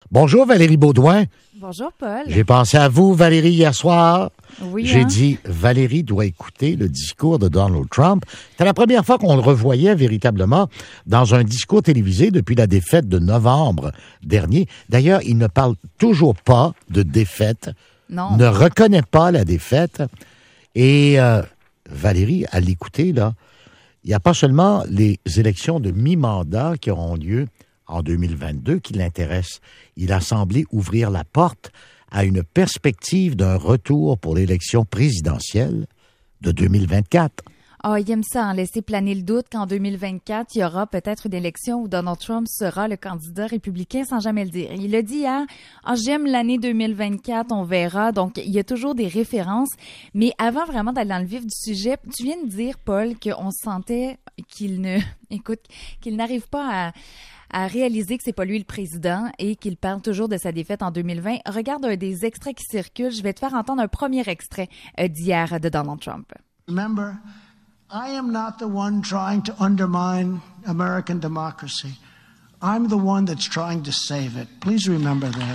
Bonjour Valérie Beaudoin. Bonjour Paul. J'ai pensé à vous, Valérie, hier soir. Oui, J'ai dit, Valérie doit écouter le discours de Donald Trump. C'était la première fois qu'on le revoyait véritablement dans un discours télévisé depuis la défaite de novembre dernier. D'ailleurs, il ne parle toujours pas de défaite. Non. Ne reconnaît pas la défaite. Et Valérie, à l'écouter, là, il n'y a pas seulement les élections de mi-mandat qui auront lieu en 2022 qui l'intéressent. Il a semblé ouvrir la porte à une perspective d'un retour pour l'élection présidentielle de 2024. Ah, il aime ça, laisser planer le doute qu'en 2024, il y aura peut-être une élection où Donald Trump sera le candidat républicain sans jamais le dire. Il a dit hier, j'aime l'année 2024, on verra. Donc, il y a toujours des références. Mais avant vraiment d'aller dans le vif du sujet, tu viens de dire, Paul, qu'on sentait qu'il n'arrive pas à réaliser que c'est pas lui le président et qu'il parle toujours de sa défaite en 2020. Regarde un des extraits qui circulent. Je vais te faire entendre un premier extrait d'hier de Donald Trump. Remember, I am not the one trying to undermine American democracy. I'm the one that's trying to save it. Please remember that.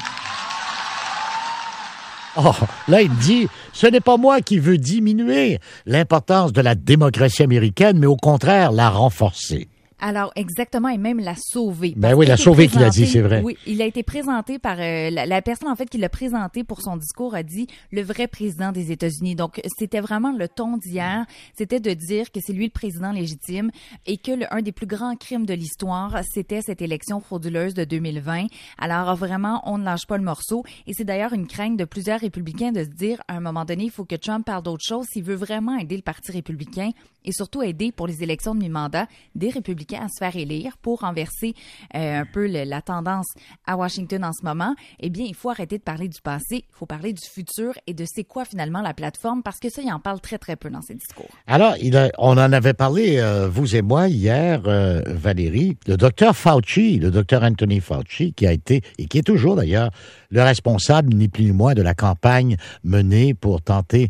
Oh, là, il dit, ce n'est pas moi qui veux diminuer l'importance de la démocratie américaine, mais au contraire, la renforcer. Alors, exactement, et même la sauver. Ben oui, la sauver qu'il a dit, c'est vrai. Oui, il a été présenté par la personne, en fait, qui l'a présenté pour son discours a dit le vrai président des États-Unis. Donc, c'était vraiment le ton d'hier. C'était de dire que c'est lui le président légitime et que un des plus grands crimes de l'histoire, c'était cette élection frauduleuse de 2020. Alors, vraiment, on ne lâche pas le morceau. Et c'est d'ailleurs une crainte de plusieurs républicains de se dire, à un moment donné, il faut que Trump parle d'autre chose s'il veut vraiment aider le Parti républicain et surtout aider pour les élections de mi-mandat des républicains à se faire élire pour renverser un peu la tendance à Washington en ce moment. Eh bien, il faut arrêter de parler du passé, il faut parler du futur et de c'est quoi finalement la plateforme, parce que ça, il en parle très, très peu dans ses discours. Alors, on en avait parlé, vous et moi, hier, Valérie, le docteur Fauci, le docteur Anthony Fauci, qui a été, et qui est toujours d'ailleurs, le responsable, ni plus ni moins, de la campagne menée pour tenter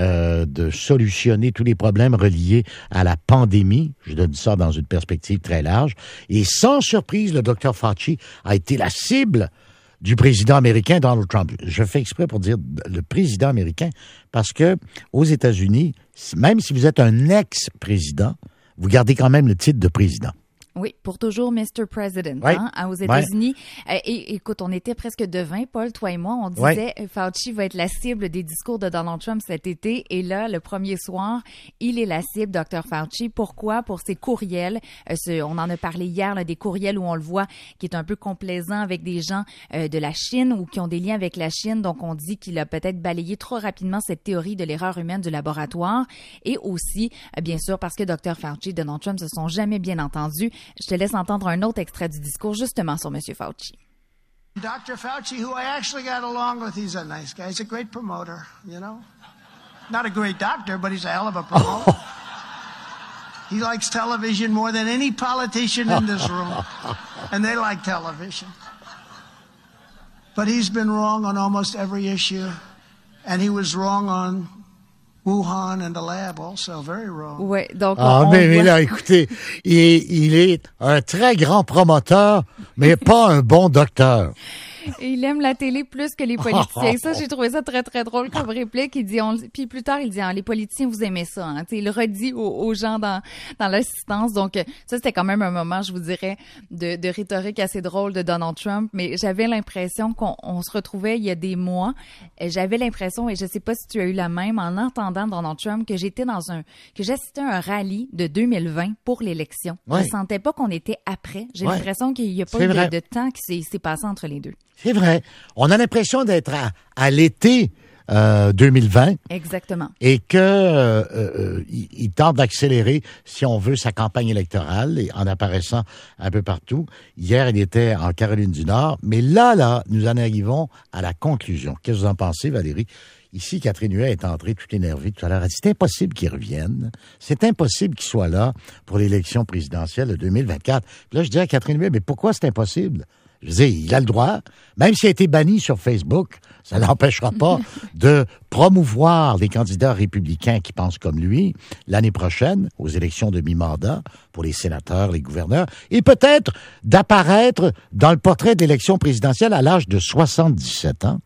de solutionner tous les problèmes reliés à la pandémie. Je donne ça dans une perspective très large. Et sans surprise, le docteur Fauci a été la cible du président américain Donald Trump. Je fais exprès pour dire le président américain parce que aux États-Unis, même si vous êtes un ex-président, vous gardez quand même le titre de président. Oui, pour toujours Mr. President, oui. Aux États-Unis. Et écoute, on était presque devins, Paul, toi et moi. On disait Fauci va être la cible des discours de Donald Trump cet été. Et là, le premier soir, il est la cible, Dr. Fauci. Pourquoi? Pour ses courriels. On en a parlé hier, là, des courriels où on le voit qui est un peu complaisant avec des gens de la Chine ou qui ont des liens avec la Chine. Donc, on dit qu'il a peut-être balayé trop rapidement cette théorie de l'erreur humaine du laboratoire. Et aussi, bien sûr, parce que Dr. Fauci et Donald Trump se sont jamais bien entendus. Je te laisse entendre un autre extrait du discours justement sur M. Fauci. Dr. Fauci, who I actually got along with, he's a nice guy. He's a great promoter, you know. Not a great doctor, but he's a hell of a promoter. He likes television more than any politician in this room. And they like television. But he's been wrong on almost every issue. And he was wrong on Wuhan and the lab also, very wrong. Ouais, donc mais là, écoutez, il est un très grand promoteur, mais pas un bon docteur. Il aime la télé plus que les politiciens. Ça, j'ai trouvé ça très, très drôle comme réplique. Il dit, puis plus tard, il dit, les politiciens, vous aimez ça. Hein? Il redit aux gens dans l'assistance. Donc, ça, c'était quand même un moment, je vous dirais, de rhétorique assez drôle de Donald Trump. Mais j'avais l'impression qu'on se retrouvait il y a des mois. J'avais l'impression, et je sais pas si tu as eu la même, en entendant Donald Trump, que j'assistais à un rallye de 2020 pour l'élection. Ouais. Je sentais pas qu'on était après. J'ai l'impression qu'il y a pas eu de temps qui s'est passé entre les deux. C'est vrai. On a l'impression d'être à l'été 2020. Exactement. Et que il tente d'accélérer, si on veut, sa campagne électorale en apparaissant un peu partout. Hier, il était en Caroline du Nord. Mais là, nous en arrivons à la conclusion. Qu'est-ce que vous en pensez, Valérie? Ici, Catherine Huet est entrée toute énervée tout à l'heure. Elle dit, c'est impossible qu'il revienne. C'est impossible qu'il soit là pour l'élection présidentielle de 2024. Puis là, je dis à Catherine Huet, mais pourquoi c'est impossible? Je veux dire, il a le droit, même s'il a été banni sur Facebook, ça n'empêchera pas de promouvoir les candidats républicains qui pensent comme lui l'année prochaine aux élections de mi-mandat pour les sénateurs, les gouverneurs, et peut-être d'apparaître dans le portrait d'élection présidentielle à l'âge de 77 ans.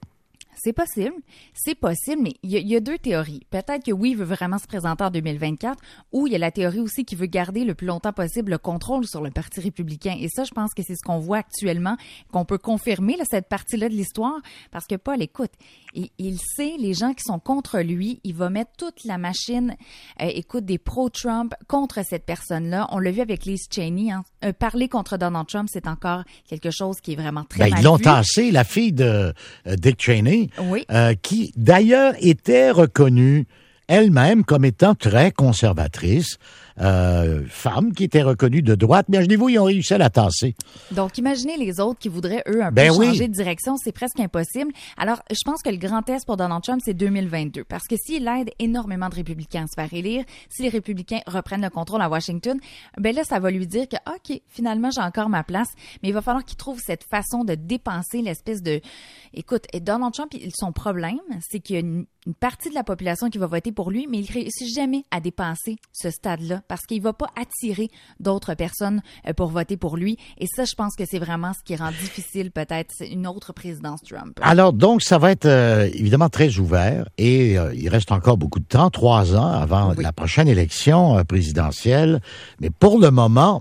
C'est possible, mais il y a deux théories. Peut-être que oui, il veut vraiment se présenter en 2024, ou il y a la théorie aussi qu'il veut garder le plus longtemps possible le contrôle sur le Parti républicain. Et ça, je pense que c'est ce qu'on voit actuellement, qu'on peut confirmer, là, cette partie-là de l'histoire, parce que Paul, écoute, il sait, les gens qui sont contre lui, il va mettre toute la machine, des pro-Trump contre cette personne-là. On l'a vu avec Liz Cheney, hein. Parler contre Donald Trump, c'est encore quelque chose qui est vraiment très mal vu. Ils l'ont tassé, la fille de Dick Cheney, oui. Qui d'ailleurs était reconnue elle-même comme étant très conservatrice, femme qui était reconnue de droite, mais imaginez-vous, ils ont réussi à la tasser. Donc, imaginez les autres qui voudraient, eux, peu changer de direction, c'est presque impossible. Alors, je pense que le grand test pour Donald Trump, c'est 2022, parce que s'il aide énormément de républicains à se faire élire, si les républicains reprennent le contrôle à Washington, ben là, ça va lui dire que, OK, finalement, j'ai encore ma place, mais il va falloir qu'il trouve cette façon de dépenser l'espèce de... Écoute, Donald Trump, son problème, c'est qu'il y a une partie de la population qui va voter pour lui, mais il réussit jamais à dépasser ce stade-là parce qu'il va pas attirer d'autres personnes pour voter pour lui. Et ça, je pense que c'est vraiment ce qui rend difficile peut-être une autre présidence Trump. Alors, donc, ça va être évidemment très ouvert et il reste encore beaucoup de temps, 3 ans avant la prochaine élection présidentielle. Mais pour le moment,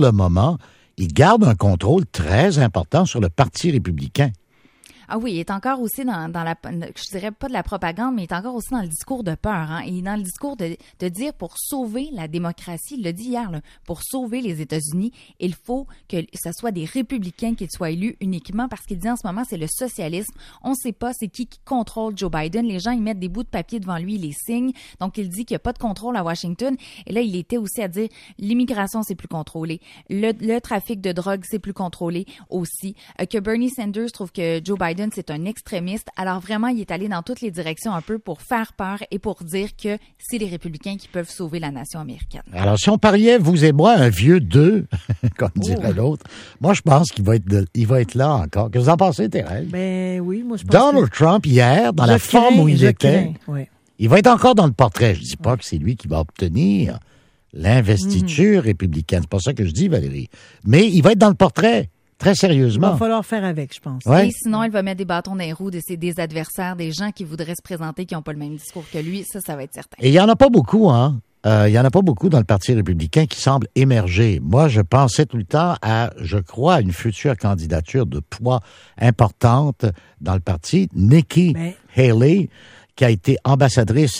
il garde un contrôle très important sur le Parti républicain. Ah oui, il est encore aussi dans la, je dirais pas de la propagande, mais il est encore aussi dans le discours de peur. Hein. Il est dans le discours de dire pour sauver la démocratie, il l'a dit hier, là, pour sauver les États-Unis, il faut que ce soit des républicains qui soient élus uniquement parce qu'il dit en ce moment, c'est le socialisme. On ne sait pas c'est qui contrôle Joe Biden. Les gens, ils mettent des bouts de papier devant lui, ils les signent. Donc, il dit qu'il n'y a pas de contrôle à Washington. Et là, il était aussi à dire l'immigration, c'est plus contrôlé. Le trafic de drogue, c'est plus contrôlé aussi. Que Bernie Sanders trouve que Joe Biden, c'est un extrémiste. Alors vraiment, il est allé dans toutes les directions un peu pour faire peur et pour dire que c'est les républicains qui peuvent sauver la nation américaine. Alors, si on pariait, vous et moi, un vieux 2, comme dirait l'autre, moi, je pense qu'il va être là encore. Qu'est-ce que vous en pensez, Thérèse? Ben oui, moi, je pense Donald Trump, hier, dans la forme où il était, il va être encore dans le portrait. Je ne dis pas que c'est lui qui va obtenir l'investiture républicaine. C'est pas ça que je dis, Valérie. Mais il va être dans le portrait. Très sérieusement. Il va falloir faire avec, je pense. Ouais. Et sinon, il va mettre des bâtons dans les roues des adversaires, des gens qui voudraient se présenter, qui n'ont pas le même discours que lui. Ça va être certain. Et il n'y en a pas beaucoup, hein? Il y en a pas beaucoup dans le Parti républicain qui semblent émerger. Moi, je pensais tout le temps je crois, à une future candidature de poids importante dans le parti. Nikki Haley, qui a été ambassadrice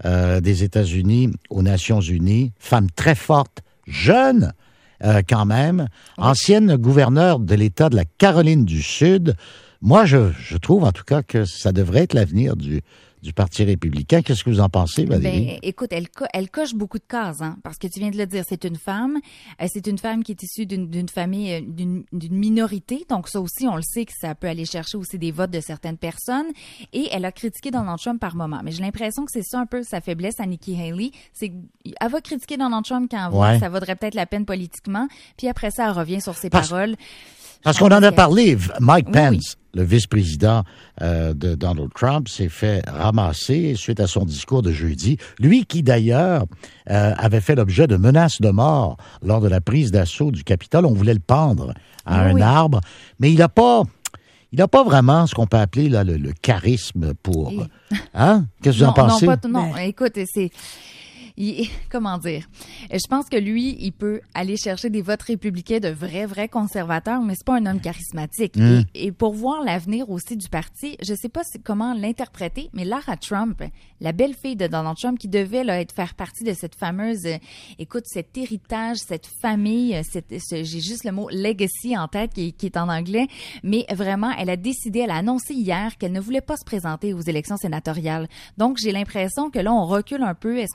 des États-Unis aux Nations Unies, femme très forte, jeune, quand même, ancienne gouverneure de l'État de la Caroline du Sud. Moi, je trouve en tout cas que ça devrait être l'avenir du Parti républicain. Qu'est-ce que vous en pensez, Valérie? Ben, écoute, elle coche beaucoup de cases, hein, parce que tu viens de le dire, c'est une femme qui est issue d'une famille, d'une minorité, donc ça aussi, on le sait que ça peut aller chercher aussi des votes de certaines personnes, et elle a critiqué Donald Trump par moment. Mais j'ai l'impression que c'est ça un peu sa faiblesse à Nikki Haley, c'est qu'elle va critiquer Donald Trump quand elle voit que ça vaudrait peut-être la peine politiquement, puis après ça, elle revient sur ses paroles. Parce qu'on en a parlé, Mike Pence, le vice-président de Donald Trump, s'est fait ramasser suite à son discours de jeudi. Lui qui, d'ailleurs, avait fait l'objet de menaces de mort lors de la prise d'assaut du Capitole. On voulait le pendre à un arbre, mais il n'a pas vraiment ce qu'on peut appeler là, le charisme pour... Hein? Qu'est-ce que vous en pensez? Non, écoute, c'est... comment dire? Je pense que lui, il peut aller chercher des votes républicains de vrais conservateurs, mais c'est pas un homme charismatique. Et pour voir l'avenir aussi du parti, je sais pas comment l'interpréter, mais Lara Trump, la belle-fille de Donald Trump, qui devait faire partie de cette fameuse, cet héritage, cette famille, j'ai juste le mot legacy en tête qui est en anglais, mais vraiment, elle a annoncé hier qu'elle ne voulait pas se présenter aux élections sénatoriales. Donc, j'ai l'impression que là, on recule un peu. Est-ce qu'on attend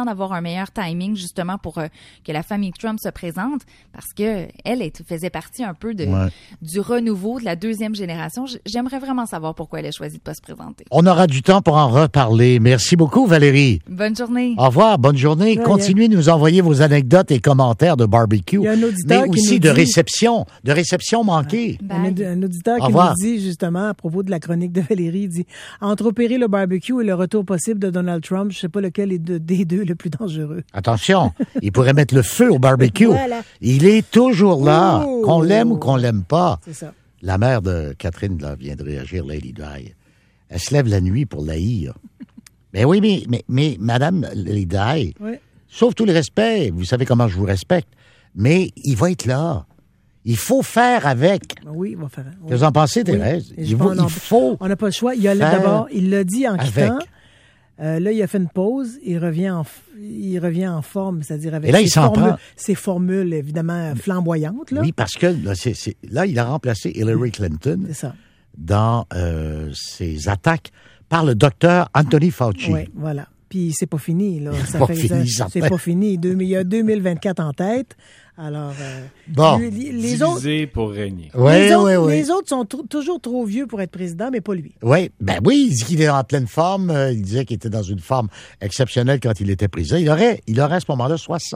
d'avoir un meilleur timing justement pour que la famille Trump se présente parce que elle faisait partie un peu du renouveau de la deuxième génération. J'aimerais vraiment savoir pourquoi elle a choisi de pas se présenter. On aura du temps pour en reparler. Merci beaucoup, Valérie. Bonne journée. Au revoir, bonne journée. Continuez de nous envoyer vos anecdotes et commentaires de barbecue, il y a un auditeur mais qui aussi nous de dit... réception manquée. Un auditeur qui nous dit justement à propos de la chronique de Valérie, il dit « Entre opérer le barbecue et le retour possible de Donald Trump, je sais pas lequel est des deux le plus dangereux. » Attention, il pourrait mettre le feu au barbecue. Voilà. Il est toujours là, qu'on l'aime ou qu'on l'aime pas. C'est ça. La mère de Catherine là, vient de réagir, Lady Di. Elle se lève la nuit pour l'haïr. Mais oui, mais Madame Lady Di, sauf tout le respect, vous savez comment je vous respecte, mais il va être là. Il faut faire avec. Oui, il va faire. Qu'est-ce que vous en pensez, Thérèse? Oui. Il faut. On n'a pas le choix. D'abord, il l'a dit en quittant. Là, il a fait une pause. Il revient en forme, c'est-à-dire avec ses formules, évidemment, flamboyantes. Là. Oui, parce que là, il a remplacé Hillary Clinton dans ses attaques par le docteur Anthony Fauci. Oui, voilà. Puis c'est pas fini, là. C'est pas fini. Il y a 2024 en tête. Alors, les autres pour régner. Les autres sont toujours trop vieux pour être président, mais pas lui. Oui, il dit qu'il est en pleine forme. Il disait qu'il était dans une forme exceptionnelle quand il était président. Il aurait à ce moment-là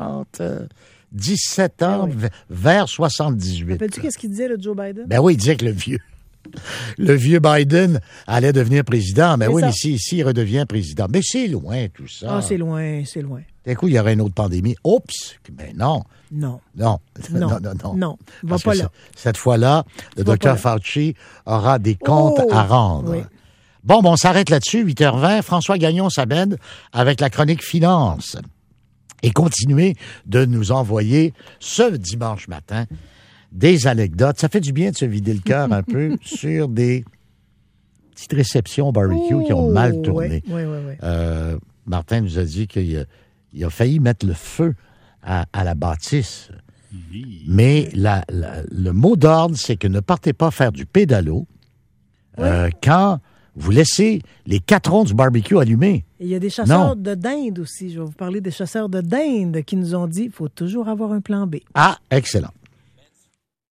77 ans, vers 78. Rappelles-tu qu'est-ce qu'il disait, le Joe Biden? Il disait que le vieux Biden allait devenir président. Mais ici, il redevient président. Mais c'est loin, tout ça. Ah, c'est loin. D'un coup, il y aurait une autre pandémie. Oups! Ben non. Non. Va pas là. Cette fois-là, le docteur Fauci aura des comptes à rendre. Oui. Bon, on s'arrête là-dessus, 8h20. François Gagnon s'amène avec la chronique finance. Et continuez de nous envoyer ce dimanche matin des anecdotes. Ça fait du bien de se vider le cœur un peu sur des petites réceptions barbecue qui ont mal tourné. Oui. Martin nous a dit qu'il a failli mettre le feu à la bâtisse. Mais le mot d'ordre, c'est que ne partez pas faire du pédalo quand vous laissez les 4 ronds du barbecue allumés. Et il y a des chasseurs de dinde aussi. Je vais vous parler des chasseurs de dinde qui nous ont dit qu'il faut toujours avoir un plan B. Ah, excellent.